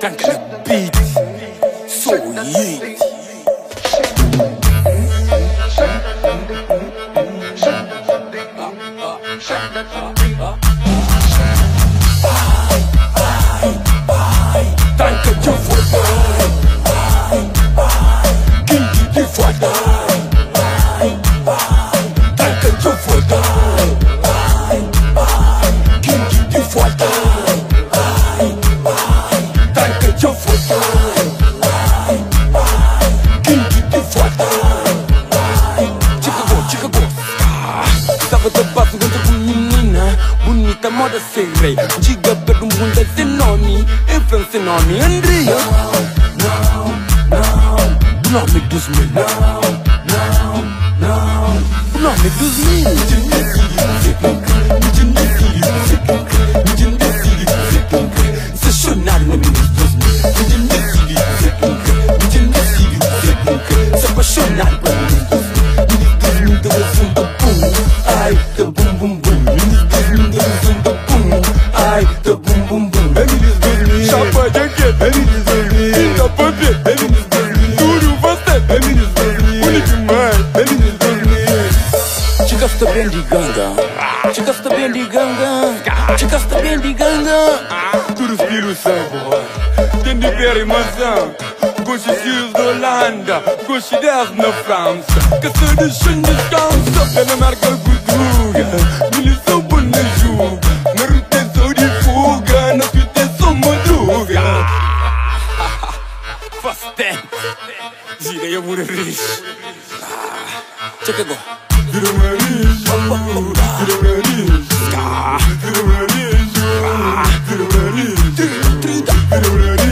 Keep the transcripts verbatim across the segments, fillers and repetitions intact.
Tank the beat, so yeah. Tank de foda, King de foda, Tank de foda, King de foda, Tank de foda, King de foda. Chicago, Chicago, tava de base contra com menina bonita, moda sem rei. Diga pelo mundo esse nome, influência nome Andrea. Não, não, o nome dos mil. Não, não, não, o nome dos mil. Sensacional no meio dos mil. Se apaixonar por mim dos mil. Do som do pum, ai, do bum bum bum. Do som do pum, ai, do bum bum bum. Chapa de quê? Pinta pampi, tudo você, bonito demais. Chicas tá bem de ganga, chicas tá bem de ganga, chicas tá bem de ganga. Tudo Espírito Santo, tem de ver maçã. Coxinhos da Holanda, coxinhos na França. Que se deixam descansa pela marca cultura. Milição por na juga, na retenção de fuga, na fitação madruga. Faz tempo, gira eu vou rir. Checa agora. Vira o nariz, vira o nariz, vira o nariz, vira o nariz, vira o nariz, vira o nariz.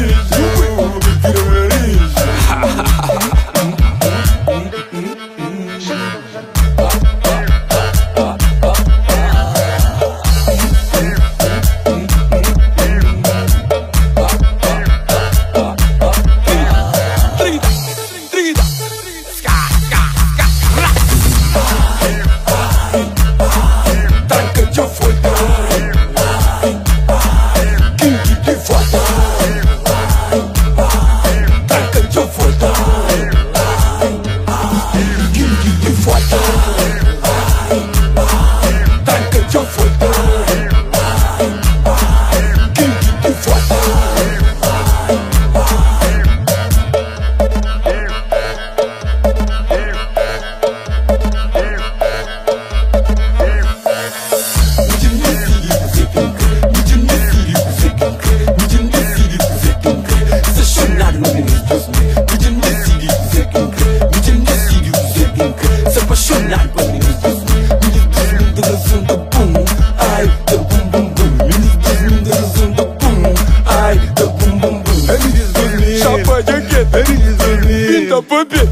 Chapa de quê? Pinta pampi,